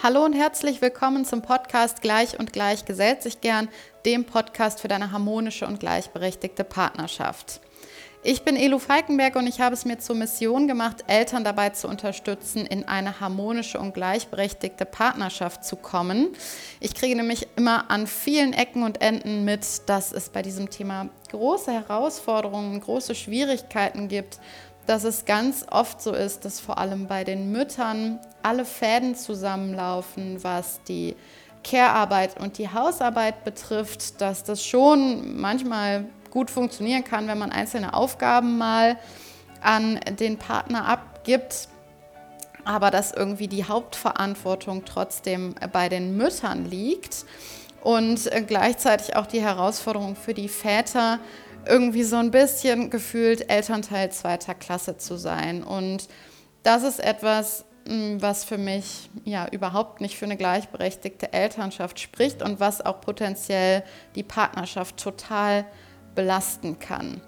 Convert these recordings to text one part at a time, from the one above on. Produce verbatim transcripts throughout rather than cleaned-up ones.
Hallo und herzlich willkommen zum Podcast Gleich und Gleich gesellt sich gern, dem Podcast für deine harmonische und gleichberechtigte Partnerschaft. Ich bin Elu Falkenberg und ich habe es mir zur Mission gemacht, Eltern dabei zu unterstützen, in eine harmonische und gleichberechtigte Partnerschaft zu kommen. Ich kriege nämlich immer an vielen Ecken und Enden mit, dass es bei diesem Thema große Herausforderungen, große Schwierigkeiten gibt, dass es ganz oft so ist, dass vor allem bei den Müttern alle Fäden zusammenlaufen, was die Care-Arbeit und die Hausarbeit betrifft, dass das schon manchmal gut funktionieren kann, wenn man einzelne Aufgaben mal an den Partner abgibt, aber dass irgendwie die Hauptverantwortung trotzdem bei den Müttern liegt und gleichzeitig auch die Herausforderung für die Väter, irgendwie so ein bisschen gefühlt Elternteil zweiter Klasse zu sein. Und das ist etwas, was für mich ja überhaupt nicht für eine gleichberechtigte Elternschaft spricht und was auch potenziell die Partnerschaft total belasten kann.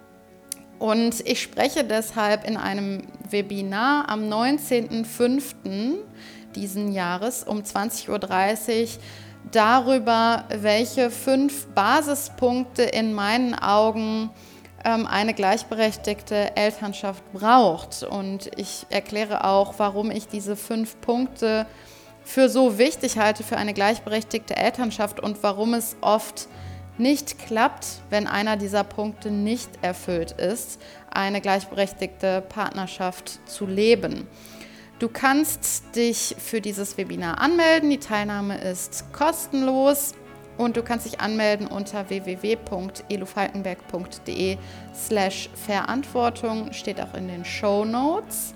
Und ich spreche deshalb in einem Webinar am neunzehnten fünften diesen Jahres um zwanzig Uhr dreißig darüber, welche fünf Basispunkte in meinen Augen ähm, eine gleichberechtigte Elternschaft braucht. Und ich erkläre auch, warum ich diese fünf Punkte für so wichtig halte für eine gleichberechtigte Elternschaft und warum es oft nicht klappt, wenn einer dieser Punkte nicht erfüllt ist, eine gleichberechtigte Partnerschaft zu leben. Du kannst dich für dieses Webinar anmelden. Die Teilnahme ist kostenlos und du kannst dich anmelden unter w w w punkt elufalkenberg punkt de slash Verantwortung, steht auch in den Shownotes.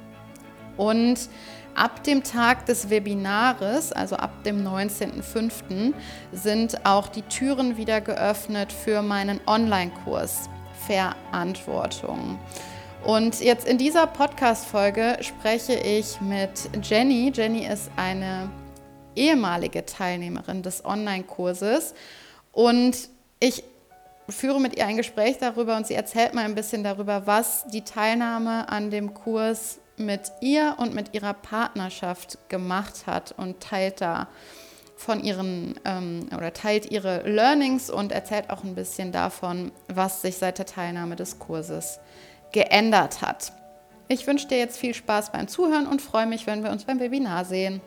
Und ab dem Tag des Webinares, also ab dem neunzehnten fünften, sind auch die Türen wieder geöffnet für meinen Online-Kurs Verantwortung. Und jetzt in dieser Podcast-Folge spreche ich mit Jenny. Jenny ist eine ehemalige Teilnehmerin des Online-Kurses und ich führe mit ihr ein Gespräch darüber und sie erzählt mal ein bisschen darüber, was die Teilnahme an dem Kurs mit ihr und mit ihrer Partnerschaft gemacht hat und teilt da von ihren ähm, oder teilt ihre Learnings und erzählt auch ein bisschen davon, was sich seit der Teilnahme des Kurses geändert hat. Ich wünsche dir jetzt viel Spaß beim Zuhören und freue mich, wenn wir uns beim Webinar sehen.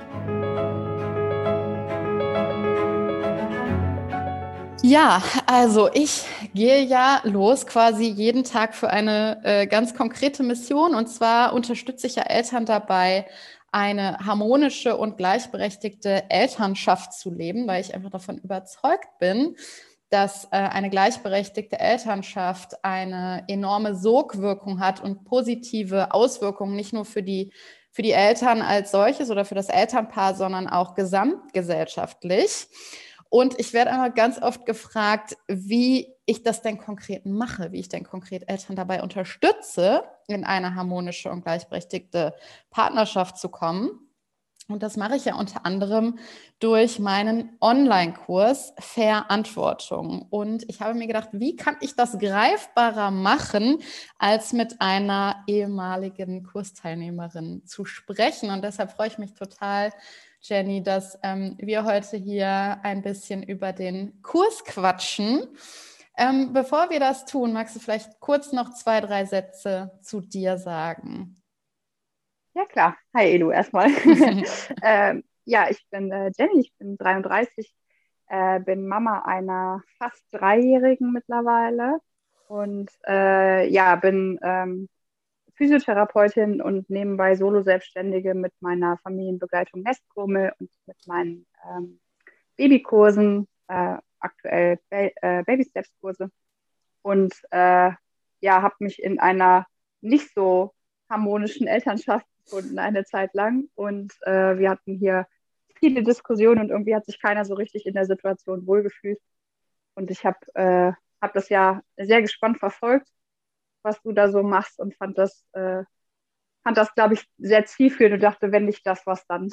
Ja, also ich gehe ja los quasi jeden Tag für eine äh, ganz konkrete Mission und zwar unterstütze ich ja Eltern dabei, eine harmonische und gleichberechtigte Elternschaft zu leben, weil ich einfach davon überzeugt bin, dass äh, eine gleichberechtigte Elternschaft eine enorme Sogwirkung hat und positive Auswirkungen nicht nur für die, für die Eltern als solches oder für das Elternpaar, sondern auch gesamtgesellschaftlich. Und ich werde einmal ganz oft gefragt, wie ich das denn konkret mache, wie ich denn konkret Eltern dabei unterstütze, in eine harmonische und gleichberechtigte Partnerschaft zu kommen. Und das mache ich ja unter anderem durch meinen Online-Kurs Verantwortung. Und ich habe mir gedacht, wie kann ich das greifbarer machen, als mit einer ehemaligen Kursteilnehmerin zu sprechen. Und deshalb freue ich mich total, Jenny, dass ähm, wir heute hier ein bisschen über den Kurs quatschen. Ähm, bevor wir das tun, magst du vielleicht kurz noch zwei, drei Sätze zu dir sagen? Ja, klar. Hi, Elu, erstmal. ähm, ja, ich bin äh, Jenny, ich bin dreiunddreißig, äh, bin Mama einer fast Dreijährigen mittlerweile und äh, ja, bin ähm, Physiotherapeutin und nebenbei Solo-Selbstständige mit meiner Familienbegleitung Nestgrummel und mit meinen ähm, Babykursen, äh, aktuell ba äh, Baby-Steps-Kurse und äh, ja, habe mich in einer nicht so harmonischen Elternschaft gefunden eine Zeit lang und äh, wir hatten hier viele Diskussionen und irgendwie hat sich keiner so richtig in der Situation wohlgefühlt und ich habe äh, hab das ja sehr gespannt verfolgt, was du da so machst und fand das, äh, fand das, glaube ich, sehr zielführend und dachte, wenn nicht das, was dann.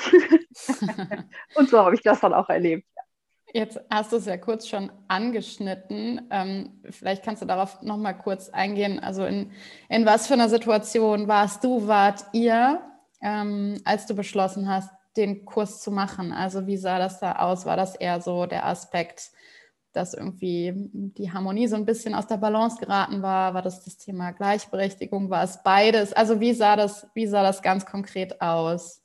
Und so habe ich das dann auch erlebt. Jetzt hast du es ja kurz schon angeschnitten. Ähm, vielleicht kannst du darauf noch mal kurz eingehen. Also in, in was für einer Situation warst du, wart ihr, ähm, als du beschlossen hast, den Kurs zu machen? Also wie sah das da aus? War das eher so der Aspekt, dass irgendwie die Harmonie so ein bisschen aus der Balance geraten war? War das das Thema Gleichberechtigung? War es beides? Also wie sah das, wie sah das ganz konkret aus?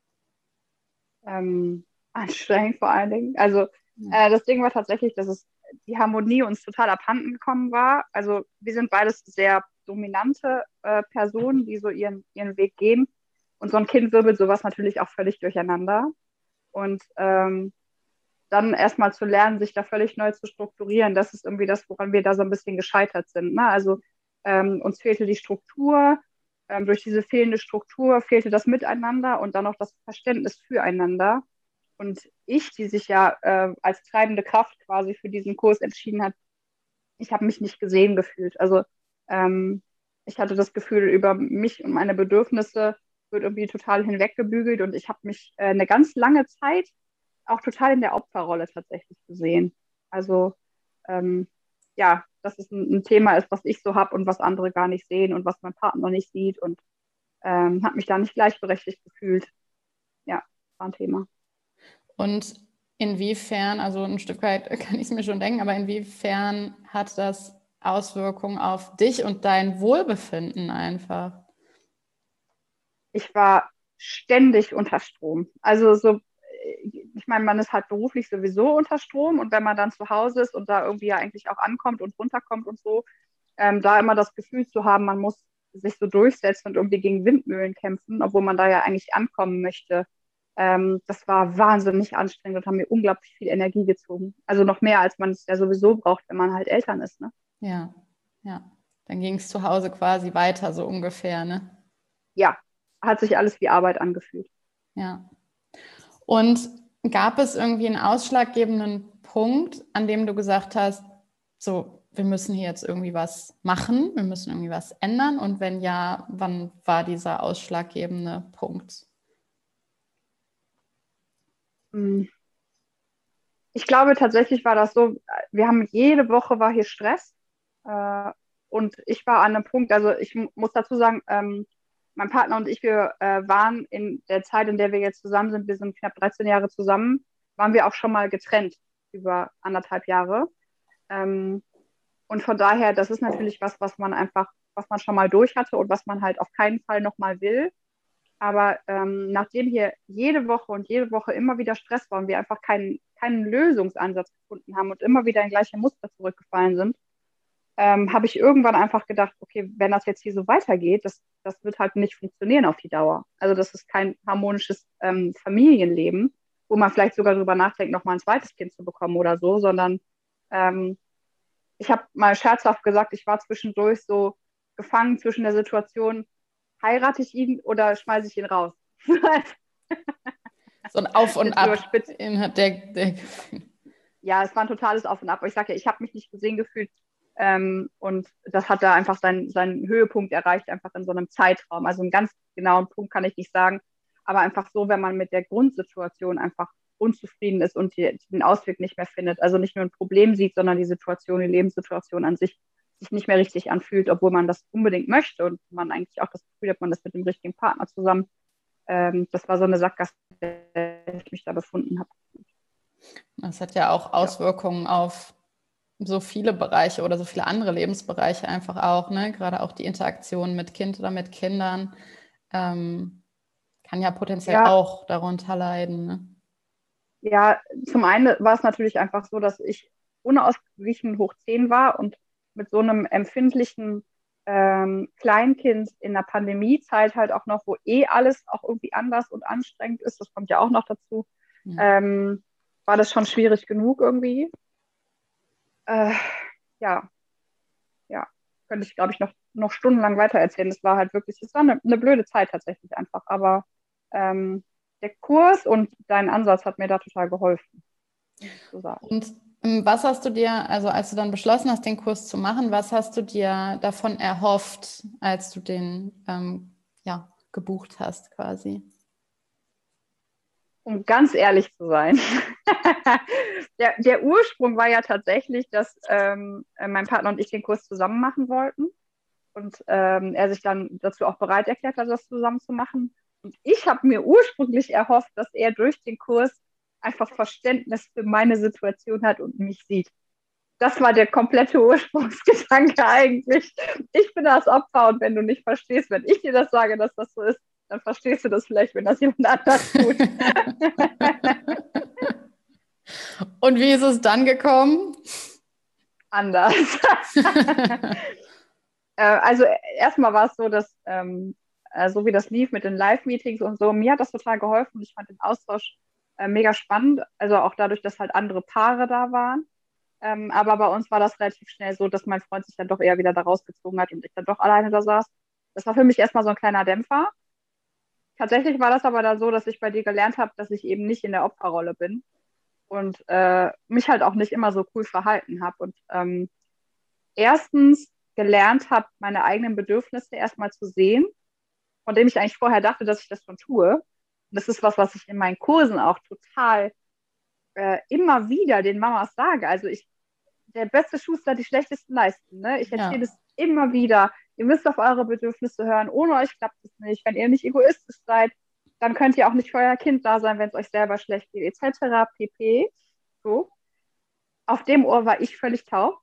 Ähm, anstrengend vor allen Dingen. Also Ja. äh, das Ding war tatsächlich, dass es die Harmonie uns total abhanden gekommen war. Also wir sind beides sehr dominante äh, Personen, die so ihren, ihren Weg gehen. Und so ein Kind wirbelt sowas natürlich auch völlig durcheinander. Und ähm, dann erstmal zu lernen, sich da völlig neu zu strukturieren, das ist irgendwie das, woran wir da so ein bisschen gescheitert sind. Ne? Also ähm, uns fehlte die Struktur, ähm, durch diese fehlende Struktur fehlte das Miteinander und dann auch das Verständnis füreinander. Und ich, die sich ja äh, als treibende Kraft quasi für diesen Kurs entschieden hat, ich habe mich nicht gesehen gefühlt. Also ähm, ich hatte das Gefühl, über mich und meine Bedürfnisse wird irgendwie total hinweggebügelt und ich habe mich äh, eine ganz lange Zeit auch total in der Opferrolle tatsächlich gesehen. Also ähm, ja, dass es ein, ein Thema ist, was ich so habe und was andere gar nicht sehen und was mein Partner nicht sieht und ähm, habe mich da nicht gleichberechtigt gefühlt. Ja, war ein Thema. Und inwiefern, also ein Stück weit kann ich es mir schon denken, aber inwiefern hat das Auswirkungen auf dich und dein Wohlbefinden einfach? Ich war ständig unter Strom. Also so, ich meine, man ist halt beruflich sowieso unter Strom und wenn man dann zu Hause ist und da irgendwie ja eigentlich auch ankommt und runterkommt und so, ähm, da immer das Gefühl zu haben, man muss sich so durchsetzen und irgendwie gegen Windmühlen kämpfen, obwohl man da ja eigentlich ankommen möchte. Ähm, das war wahnsinnig anstrengend und hat mir unglaublich viel Energie gezogen. Also noch mehr, als man es ja sowieso braucht, wenn man halt Eltern ist, ne? Ja, ja. Dann ging es zu Hause quasi weiter, so ungefähr, ne? Ja, hat sich alles wie Arbeit angefühlt. Ja. Und gab es irgendwie einen ausschlaggebenden Punkt, an dem du gesagt hast, so, wir müssen hier jetzt irgendwie was machen, wir müssen irgendwie was ändern? Und wenn ja, wann war dieser ausschlaggebende Punkt? Hm. Ich glaube tatsächlich war das so, wir haben jede Woche war hier Stress äh, und ich war an einem Punkt, also ich mu- muss dazu sagen, ähm, mein Partner und ich, wir äh, waren in der Zeit, in der wir jetzt zusammen sind, wir sind knapp dreizehn Jahre zusammen, waren wir auch schon mal getrennt über anderthalb Jahre. Ähm, und von daher, das ist natürlich was, was man einfach, was man schon mal durch hatte und was man halt auf keinen Fall nochmal will. Aber ähm, nachdem hier jede Woche und jede Woche immer wieder Stress war und wir einfach keinen, keinen Lösungsansatz gefunden haben und immer wieder in gleiche Muster zurückgefallen sind, ähm, habe ich irgendwann einfach gedacht, okay, wenn das jetzt hier so weitergeht, das, das wird halt nicht funktionieren auf die Dauer. Also das ist kein harmonisches ähm, Familienleben, wo man vielleicht sogar drüber nachdenkt, nochmal ein zweites Kind zu bekommen oder so, sondern ähm, ich habe mal scherzhaft gesagt, ich war zwischendurch so gefangen zwischen der Situation, heirate ich ihn oder schmeiße ich ihn raus? So ein Auf und Jetzt Ab überspitzt. in der, der Ja, es war ein totales Auf und Ab. Aber ich sage ja, ich habe mich nicht gesehen gefühlt. Ähm, und das hat da einfach seinen, seinen Höhepunkt erreicht, einfach in so einem Zeitraum. Also einen ganz genauen Punkt kann ich nicht sagen. Aber einfach so, wenn man mit der Grundsituation einfach unzufrieden ist und die, den Ausweg nicht mehr findet. Also nicht nur ein Problem sieht, sondern die Situation, die Lebenssituation an sich sich nicht mehr richtig anfühlt, obwohl man das unbedingt möchte und man eigentlich auch das Gefühl hat, man ist mit dem richtigen Partner zusammen. Ähm, das war so eine Sackgasse, in der ich mich da befunden habe. Das hat ja auch Ja. Auswirkungen auf so viele Bereiche oder so viele andere Lebensbereiche einfach auch, ne? Gerade auch die Interaktion mit Kind oder mit Kindern ähm, kann ja potenziell Ja, auch darunter leiden. Ne? ja, zum einen war es natürlich einfach so, dass ich unausgeglichen hoch zehn war und mit so einem empfindlichen ähm, Kleinkind in der Pandemiezeit halt auch noch, wo eh alles auch irgendwie anders und anstrengend ist, das kommt ja auch noch dazu, Ja. ähm, war das schon schwierig genug irgendwie. Äh, ja, ja, könnte ich, glaube ich, noch, noch stundenlang weitererzählen. Das war halt wirklich, es war eine, eine blöde Zeit tatsächlich einfach, aber ähm, der Kurs und dein Ansatz hat mir da total geholfen, muss ich so sagen. Und ähm, was hast du dir, also als du dann beschlossen hast, den Kurs zu machen, was hast du dir davon erhofft, als du den ähm, ja, gebucht hast quasi? Um ganz ehrlich zu sein, der, der Ursprung war ja tatsächlich, dass ähm, mein Partner und ich den Kurs zusammen machen wollten und ähm, er sich dann dazu auch bereit erklärt hat, das zusammen zu machen. Ich habe mir ursprünglich erhofft, dass er durch den Kurs einfach Verständnis für meine Situation hat und mich sieht. Das war der komplette Ursprungsgedanke eigentlich. Ich bin das Opfer und wenn du nicht verstehst, wenn ich dir das sage, dass das so ist, dann verstehst du das vielleicht, wenn das jemand anders tut. Und wie ist es dann gekommen? Anders. Also erstmal war es so, dass ähm, so wie das lief mit den Live-Meetings und so, mir hat das total geholfen. Ich fand den Austausch äh, mega spannend, also auch dadurch, dass halt andere Paare da waren. Ähm, aber bei uns war das relativ schnell so, dass mein Freund sich dann doch eher wieder da rausgezogen hat und ich dann doch alleine da saß. Das war für mich erstmal so ein kleiner Dämpfer. Tatsächlich war das aber da so, dass ich bei dir gelernt habe, dass ich eben nicht in der Opferrolle bin und äh, mich halt auch nicht immer so cool verhalten habe. Und ähm, erstens gelernt habe, meine eigenen Bedürfnisse erstmal zu sehen, von dem ich eigentlich vorher dachte, dass ich das schon tue. Und das ist was, was ich in meinen Kursen auch total äh, immer wieder den Mamas sage. Also ich, der beste Schuster hat die schlechtesten Leisten. Ne? Ich Ja. erzähle es immer wieder. Ihr müsst auf eure Bedürfnisse hören. Ohne euch klappt es nicht. Wenn ihr nicht egoistisch seid, dann könnt ihr auch nicht für euer Kind da sein, wenn es euch selber schlecht geht, et cetera pp. So. Auf dem Ohr war ich völlig taub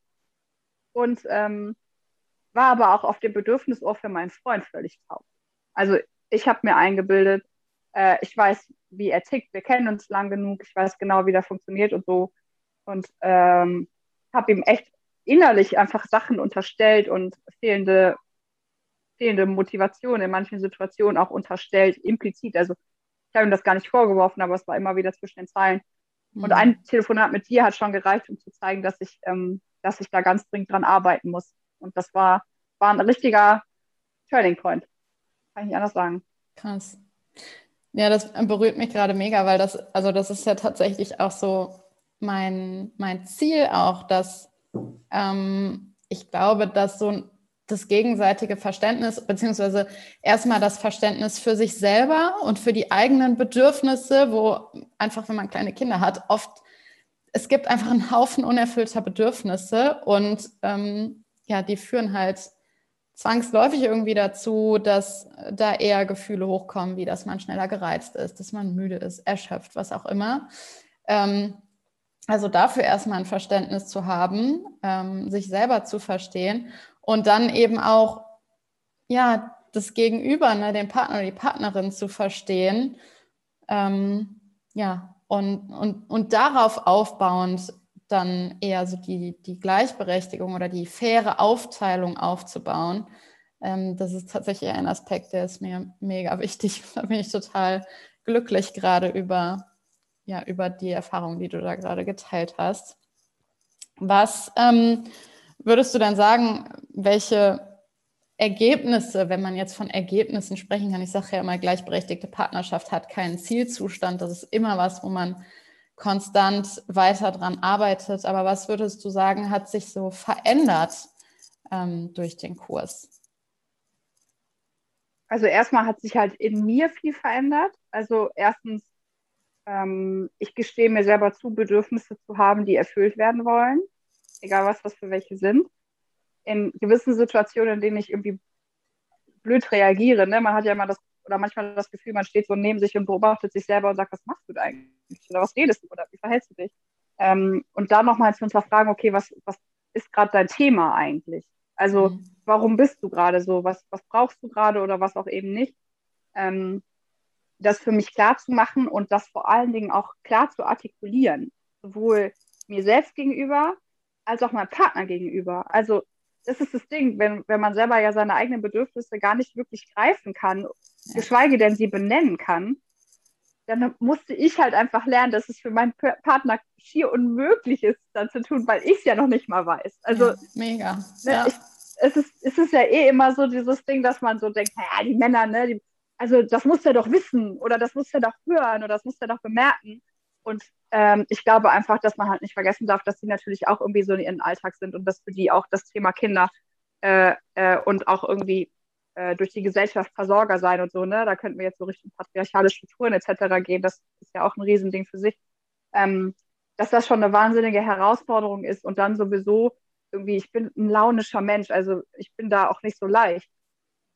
und ähm, war aber auch auf dem Bedürfnisohr für meinen Freund völlig taub. Also ich habe mir eingebildet, äh, ich weiß, wie er tickt, wir kennen uns lang genug, ich weiß genau, wie der funktioniert und so. Und ähm, habe ihm echt innerlich einfach Sachen unterstellt und fehlende, fehlende Motivation in manchen Situationen auch unterstellt, implizit. Also ich habe ihm das gar nicht vorgeworfen, aber es war immer wieder zwischen den Zeilen. Mhm. Und ein Telefonat mit dir hat schon gereicht, um zu zeigen, dass ich, ähm, dass ich da ganz dringend dran arbeiten muss. Und das war, war ein richtiger Turning Point. Kann ich nicht anders sagen. Krass. Ja, das berührt mich gerade mega, weil das, also das ist ja tatsächlich auch so mein, mein Ziel auch, dass ähm, ich glaube, dass so das gegenseitige Verständnis, beziehungsweise erstmal das Verständnis für sich selber und für die eigenen Bedürfnisse, wo einfach, wenn man kleine Kinder hat, oft, es gibt einfach einen Haufen unerfüllter Bedürfnisse und ähm, ja, die führen halt zwangsläufig irgendwie dazu, dass da eher Gefühle hochkommen, wie dass man schneller gereizt ist, dass man müde ist, erschöpft, was auch immer. Ähm, also dafür erstmal ein Verständnis zu haben, ähm, sich selber zu verstehen und dann eben auch ja, das Gegenüber, ne, den Partner oder die Partnerin zu verstehen. Ähm, ja, und, und, und darauf aufbauend dann eher so die, die Gleichberechtigung oder die faire Aufteilung aufzubauen. Ähm, das ist tatsächlich ein Aspekt, der ist mir mega wichtig. Da bin ich total glücklich gerade über, ja, über die Erfahrung, die du da gerade geteilt hast. Was ähm, würdest du dann sagen, welche Ergebnisse, wenn man jetzt von Ergebnissen sprechen kann, ich sage ja immer, gleichberechtigte Partnerschaft hat keinen Zielzustand, das ist immer was, wo man konstant weiter dran arbeitet. Aber was würdest du sagen, hat sich so verändert ähm, durch den Kurs? Also erstmal hat sich halt in mir viel verändert. Also erstens, ähm, ich gestehe mir selber zu, Bedürfnisse zu haben, die erfüllt werden wollen, egal was das für welche sind. In gewissen Situationen, in denen ich irgendwie blöd reagiere, ne? Man hat ja immer das, oder manchmal das Gefühl, man steht so neben sich und beobachtet sich selber und sagt, was machst du da eigentlich? Oder was redest du? Oder wie verhältst du dich? Ähm, und da nochmal zu hinterfragen, okay, was, was ist gerade dein Thema eigentlich? Also, Mhm. warum bist du gerade so? Was, was brauchst du gerade oder was auch eben nicht? Ähm, das für mich klar zu machen und das vor allen Dingen auch klar zu artikulieren, sowohl mir selbst gegenüber als auch meinem Partner gegenüber. Also das ist das Ding, wenn, wenn man selber ja seine eigenen Bedürfnisse gar nicht wirklich greifen kann, Ja. geschweige denn sie benennen kann, dann musste ich halt einfach lernen, dass es für meinen Partner schier unmöglich ist, dann zu tun, weil ich es ja noch nicht mal weiß. Also Ja, mega. ne, Ja. ich, es, ist, es ist ja eh immer so dieses Ding, dass man so denkt, naja, die Männer, ne, die, also das muss er doch wissen oder das muss er doch hören oder das muss er doch bemerken. Und ähm, ich glaube einfach, dass man halt nicht vergessen darf, dass sie natürlich auch irgendwie so in ihrem Alltag sind und dass für die auch das Thema Kinder äh, äh, und auch irgendwie äh, durch die Gesellschaft Versorger sein und so, ne, da könnten wir jetzt so Richtung patriarchale Strukturen et cetera gehen, das ist ja auch ein Riesending für sich, ähm, dass das schon eine wahnsinnige Herausforderung ist und dann sowieso irgendwie, ich bin ein launischer Mensch, also ich bin da auch nicht so leicht.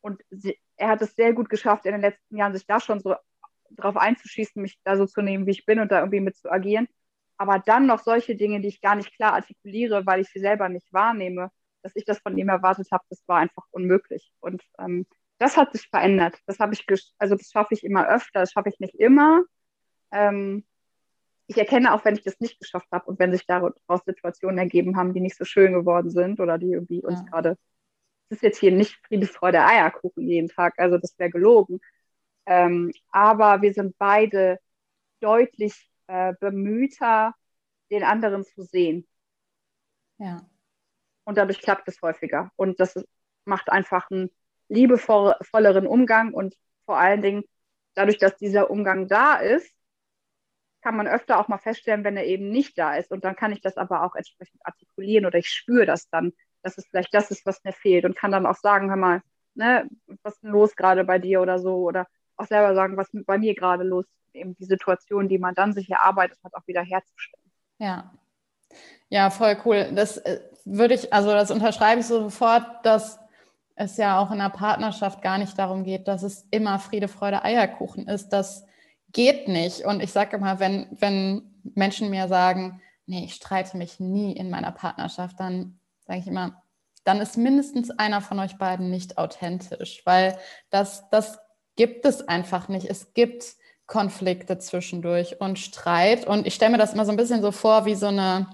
Und sie, er hat es sehr gut geschafft, in den letzten Jahren sich da schon so drauf einzuschießen, mich da so zu nehmen, wie ich bin und da irgendwie mit zu agieren. Aber dann noch solche Dinge, die ich gar nicht klar artikuliere, weil ich sie selber nicht wahrnehme, dass ich das von ihm erwartet habe, das war einfach unmöglich. Und ähm, das hat sich verändert. Das habe ich, also das schaffe ich immer öfter, das schaffe ich nicht immer. Ähm, ich erkenne auch, wenn ich das nicht geschafft habe und wenn sich daraus Situationen ergeben haben, die nicht so schön geworden sind oder die irgendwie uns Ja. gerade, es ist jetzt hier nicht Friede, Freude, Eierkuchen jeden Tag, also das wäre gelogen. Ähm, aber wir sind beide deutlich äh, bemühter, den anderen zu sehen. Ja. Und dadurch klappt es häufiger. Und das ist, macht einfach einen liebevolleren Umgang und vor allen Dingen, dadurch, dass dieser Umgang da ist, kann man öfter auch mal feststellen, wenn er eben nicht da ist. Und dann kann ich das aber auch entsprechend artikulieren oder ich spüre das dann, dass es vielleicht das ist, was mir fehlt und kann dann auch sagen, hör mal, ne, was ist denn los gerade bei dir oder so oder auch selber sagen, was ist bei mir gerade los, eben die Situation, die man dann sich erarbeitet hat, auch wieder herzustellen. Ja. Ja, voll cool. Das äh, würde ich, also das unterschreibe ich so sofort, dass es ja auch in einer Partnerschaft gar nicht darum geht, dass es immer Friede, Freude, Eierkuchen ist. Das geht nicht. Und ich sage immer, wenn, wenn Menschen mir sagen, nee, ich streite mich nie in meiner Partnerschaft, dann sage ich immer, dann ist mindestens einer von euch beiden nicht authentisch, weil das, das gibt es einfach nicht. Es gibt Konflikte zwischendurch und Streit. Und ich stelle mir das immer so ein bisschen so vor, wie so eine,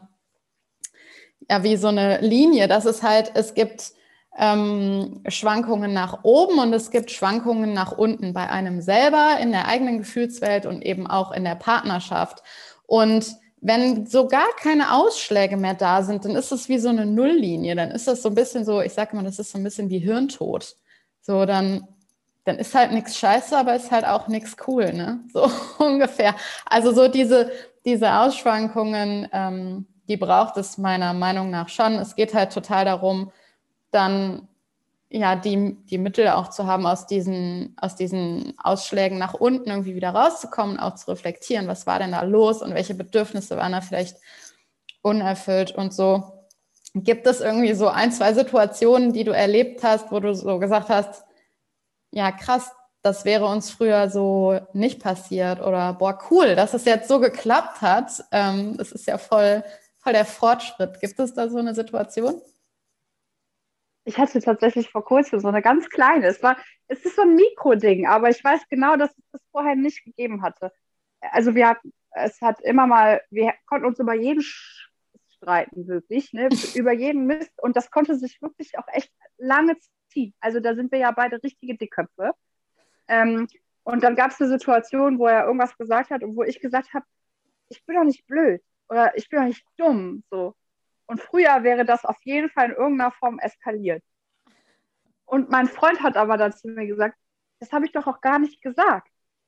ja, wie so eine Linie, dass es halt, es gibt ähm, Schwankungen nach oben und es gibt Schwankungen nach unten bei einem selber, in der eigenen Gefühlswelt und eben auch in der Partnerschaft. Und wenn so gar keine Ausschläge mehr da sind, dann ist es wie so eine Nulllinie. Dann ist das so ein bisschen so, ich sage mal, das ist so ein bisschen wie Hirntod. So, dann, dann ist halt nichts scheiße, aber ist halt auch nichts cool, ne? So ungefähr. Also so diese, diese Ausschwankungen, ähm, die braucht es meiner Meinung nach schon. Es geht halt total darum, dann ja die, die Mittel auch zu haben, aus diesen, aus diesen Ausschlägen nach unten irgendwie wieder rauszukommen, auch zu reflektieren, was war denn da los und welche Bedürfnisse waren da vielleicht unerfüllt und so. Gibt es irgendwie so ein, zwei Situationen, die du erlebt hast, wo du so gesagt hast, ja krass, das wäre uns früher so nicht passiert oder boah, cool, dass es jetzt so geklappt hat. Ähm, das ist ja voll, voll der Fortschritt. Gibt es da so eine Situation? Ich hatte tatsächlich vor kurzem so eine ganz kleine. Es war, es ist so ein Mikroding, aber ich weiß genau, dass es das vorher nicht gegeben hatte. Also wir hatten, es hat immer mal, wir konnten uns über jeden streiten, wirklich, ne? Über jeden Mist. Und das konnte sich wirklich auch echt lange ziehen. Also da sind wir ja beide richtige Dickköpfe. Ähm, und dann gab es eine Situation, wo er irgendwas gesagt hat und wo ich gesagt habe, ich bin doch nicht blöd oder ich bin doch nicht dumm. So. Und früher wäre das auf jeden Fall in irgendeiner Form eskaliert. Und mein Freund hat aber dazu mir gesagt, das habe ich doch auch gar nicht gesagt.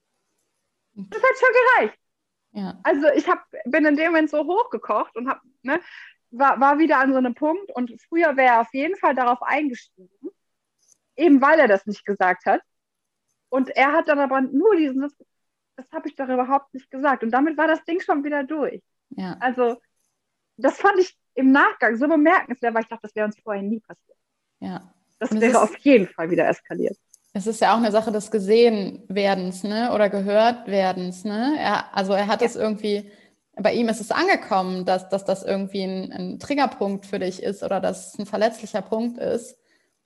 Das hat schon gereicht. Ja. Also ich hab, bin in dem Moment so hochgekocht und hab, ne, war, war wieder an so einem Punkt. Und früher wäre er auf jeden Fall darauf eingestiegen, eben weil er das nicht gesagt hat. Und er hat dann aber nur diesen Satz, das habe ich doch überhaupt nicht gesagt. Und damit war das Ding schon wieder durch. Ja. Also das fand ich im Nachgang so bemerkenswert, weil ich dachte, das wäre uns vorher nie passiert. Ja. Das Und es wäre ist, auf jeden Fall wieder eskaliert. es ist ja auch eine Sache des Gesehenwerdens, ne? Oder Gehörtwerdens, ne? Er, also er hat Ja. es irgendwie, bei ihm ist es angekommen, dass, dass das irgendwie ein, ein Triggerpunkt für dich ist oder dass es ein verletzlicher Punkt ist.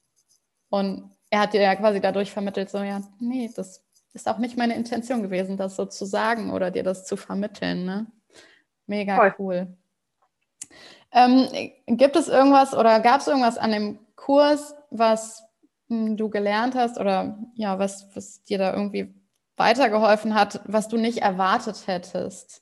Und er hat dir ja quasi dadurch vermittelt, so, ja, nee, das ist auch nicht meine Intention gewesen, das so zu sagen oder dir das zu vermitteln, ne? Mega Voll. cool. Ähm, gibt es irgendwas oder gab es irgendwas an dem Kurs, was mh, du gelernt hast oder ja, was, was dir da irgendwie weitergeholfen hat, was du nicht erwartet hättest?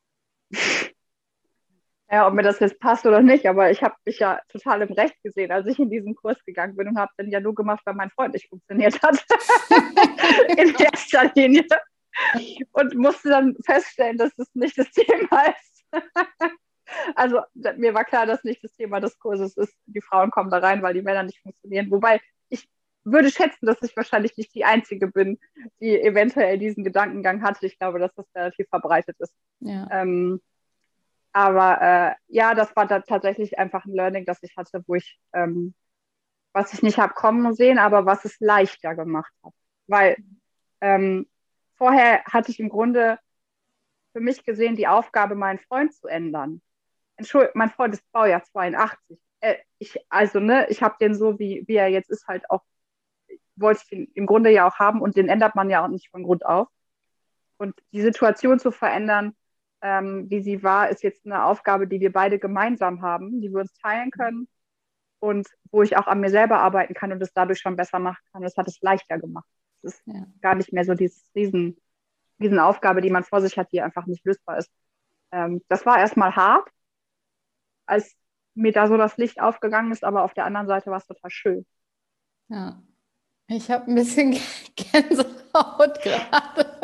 Ja, ob mir das jetzt passt oder nicht, aber ich habe mich ja total im Recht gesehen, als ich in diesen Kurs gegangen bin und habe den ja nur gemacht, weil mein Freund nicht funktioniert hat. In erster Linie. Und musste dann feststellen, dass das nicht das Thema ist. Also mir war klar, dass nicht das Thema des Kurses ist. Die Frauen kommen da rein, weil die Männer nicht funktionieren. Wobei ich würde schätzen, dass ich wahrscheinlich nicht die Einzige bin, die eventuell diesen Gedankengang hatte. Ich glaube, dass das relativ verbreitet ist. Ja. Ähm, aber äh, ja, das war da tatsächlich einfach ein Learning, das ich hatte, wo ich ähm, was ich nicht habe kommen sehen, aber was es leichter gemacht hat. Weil ähm, vorher hatte ich im Grunde für mich gesehen die Aufgabe, meinen Freund zu ändern. Entschuldigung, mein Freund ist Baujahr zweiundachtzig. Äh, ich, also, ne, ich habe den so, wie, wie er jetzt ist, halt auch, wollte ich den im Grunde ja auch haben und den ändert man ja auch nicht von Grund auf. Und die Situation zu verändern, ähm, wie sie war, ist jetzt eine Aufgabe, die wir beide gemeinsam haben, die wir uns teilen können und wo ich auch an mir selber arbeiten kann und es dadurch schon besser machen kann. Das hat es leichter gemacht. Es ist Ja. gar nicht mehr so dieses Riesen, Riesenaufgabe, die man vor sich hat, die einfach nicht lösbar ist. Ähm, das war erstmal hart, als mir da so das Licht aufgegangen ist, aber auf der anderen Seite war es total schön. Ja. Ich habe ein bisschen Gänsehaut gerade.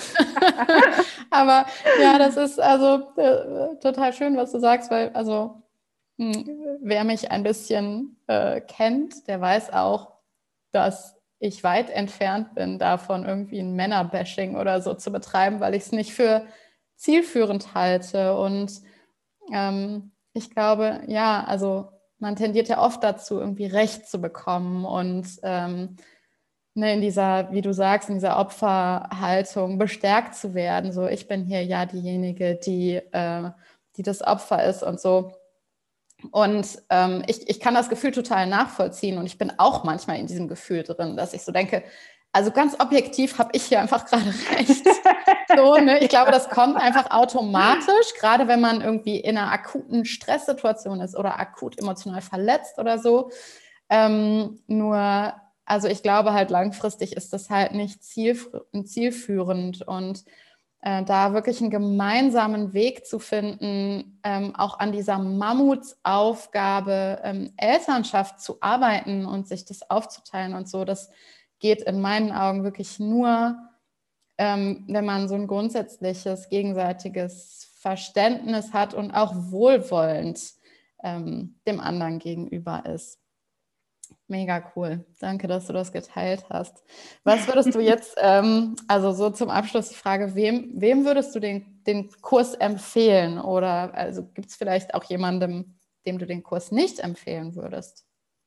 Aber ja, das ist also äh, total schön, was du sagst, weil also mh, wer mich ein bisschen äh, kennt, der weiß auch, dass ich weit entfernt bin, davon irgendwie ein Männerbashing oder so zu betreiben, weil ich es nicht für zielführend halte. Und ähm, ich glaube, ja, also man tendiert ja oft dazu, irgendwie Recht zu bekommen und ähm, ne, in dieser, wie du sagst, in dieser Opferhaltung bestärkt zu werden. So, ich bin hier ja diejenige, die, äh, die das Opfer ist und so. Und ähm, ich, ich kann das Gefühl total nachvollziehen und ich bin auch manchmal in diesem Gefühl drin, dass ich so denke, also ganz objektiv habe ich hier einfach gerade recht. So, ne? Ich glaube, das kommt einfach automatisch, gerade wenn man irgendwie in einer akuten Stresssituation ist oder akut emotional verletzt oder so. Ähm, nur, also ich glaube halt langfristig ist das halt nicht zielf- zielführend und äh, da wirklich einen gemeinsamen Weg zu finden, ähm, auch an dieser Mammutsaufgabe ähm, Elternschaft zu arbeiten und sich das aufzuteilen und so, das geht in meinen Augen wirklich nur, ähm, wenn man so ein grundsätzliches gegenseitiges Verständnis hat und auch wohlwollend ähm, dem anderen gegenüber ist. Mega cool. Danke, dass du das geteilt hast. Was würdest du jetzt, ähm, also so zum Abschluss die Frage, wem, wem würdest du den, den Kurs empfehlen? Oder also gibt es vielleicht auch jemandem, dem du den Kurs nicht empfehlen würdest?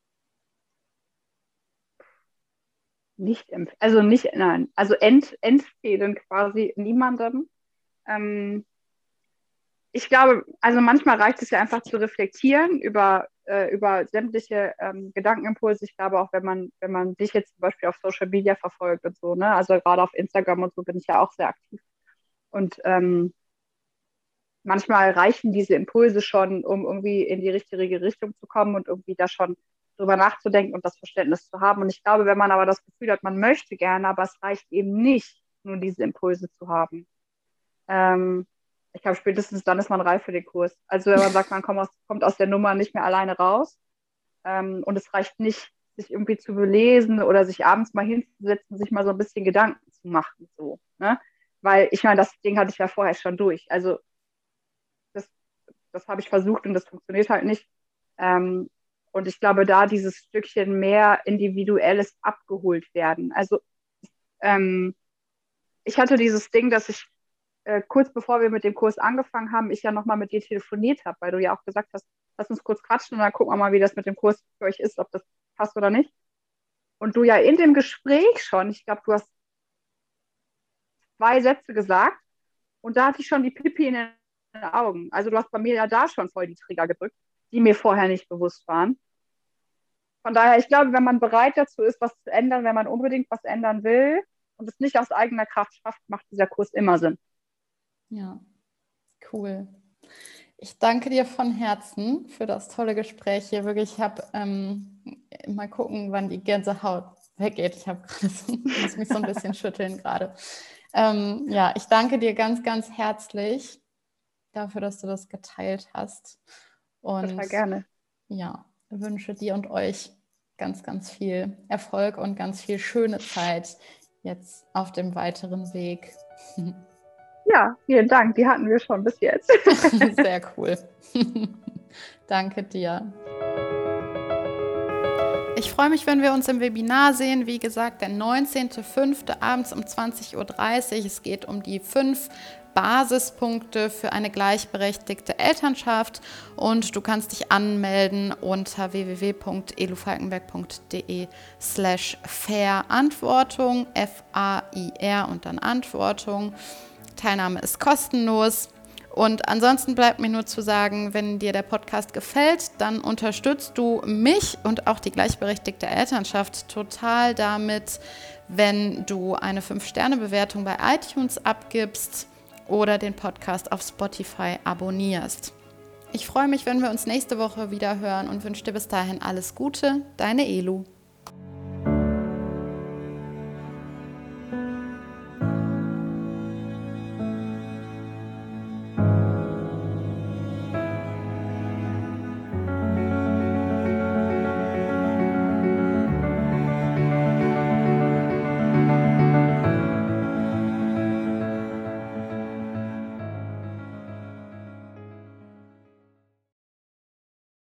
Nicht empf- also nicht, nein, also ent, empfehlen quasi niemandem. Ähm, ich glaube, also manchmal reicht es ja einfach zu reflektieren über, äh, über sämtliche ähm, Gedankenimpulse. Ich glaube auch, wenn man, wenn man dich jetzt zum Beispiel auf Social Media verfolgt und so, ne, also gerade auf Instagram und so bin ich ja auch sehr aktiv. Und ähm, manchmal reichen diese Impulse schon, um irgendwie in die richtige Richtung zu kommen und irgendwie da schon drüber nachzudenken und das Verständnis zu haben. Und ich glaube, wenn man aber das Gefühl hat, man möchte gerne, aber es reicht eben nicht, nur diese Impulse zu haben. Ähm, ich glaube, spätestens dann ist man reif für den Kurs. Also wenn man sagt, man kommt aus, kommt aus der Nummer nicht mehr alleine raus ähm, und es reicht nicht, sich irgendwie zu belesen oder sich abends mal hinzusetzen, sich mal so ein bisschen Gedanken zu machen. So, ne? Weil ich meine, das Ding hatte ich ja vorher schon durch. Also das, das habe ich versucht und das funktioniert halt nicht. Ähm, und ich glaube, da dieses Stückchen mehr individuelles abgeholt werden. Also ähm, ich hatte dieses Ding, dass ich äh, kurz bevor wir mit dem Kurs angefangen haben, ich ja nochmal mit dir telefoniert habe, weil du ja auch gesagt hast, lass uns kurz quatschen und dann gucken wir mal, wie das mit dem Kurs für euch ist, ob das passt oder nicht. Und du ja in dem Gespräch schon, ich glaube, du hast zwei Sätze gesagt und da hatte ich schon die Pipi in den Augen. Also du hast bei mir ja da schon voll die Trigger gedrückt, die mir vorher nicht bewusst waren. Von daher, ich glaube, wenn man bereit dazu ist, was zu ändern, wenn man unbedingt was ändern will und es nicht aus eigener Kraft schafft, macht dieser Kurs immer Sinn. Ja, cool. Ich danke dir von Herzen für das tolle Gespräch hier. Wirklich, ich habe ähm, mal gucken, wann die Gänsehaut weggeht. Ich habe gerade so, muss mich so ein bisschen schütteln gerade. Ähm, ja, ich danke dir ganz, ganz herzlich dafür, dass du das geteilt hast. Und Total gerne. ja, wünsche dir und euch ganz, ganz viel Erfolg und ganz viel schöne Zeit jetzt auf dem weiteren Weg. Ja, vielen Dank. Die hatten wir schon bis jetzt. Sehr cool. Danke dir. Ich freue mich, wenn wir uns im Webinar sehen. Wie gesagt, der neunzehnten fünften abends um zwanzig Uhr dreißig. Es geht um die fünf Basispunkte für eine gleichberechtigte Elternschaft und du kannst dich anmelden unter w w w punkt elufalkenberg punkt de slash fairantwortung, F A I R und dann Antwortung. Teilnahme ist kostenlos. Und ansonsten bleibt mir nur zu sagen, wenn dir der Podcast gefällt, dann unterstützt du mich und auch die gleichberechtigte Elternschaft total damit, wenn du eine fünf Sterne Bewertung bei iTunes abgibst oder den Podcast auf Spotify abonnierst. Ich freue mich, wenn wir uns nächste Woche wieder hören und wünsche dir bis dahin alles Gute, deine Elu.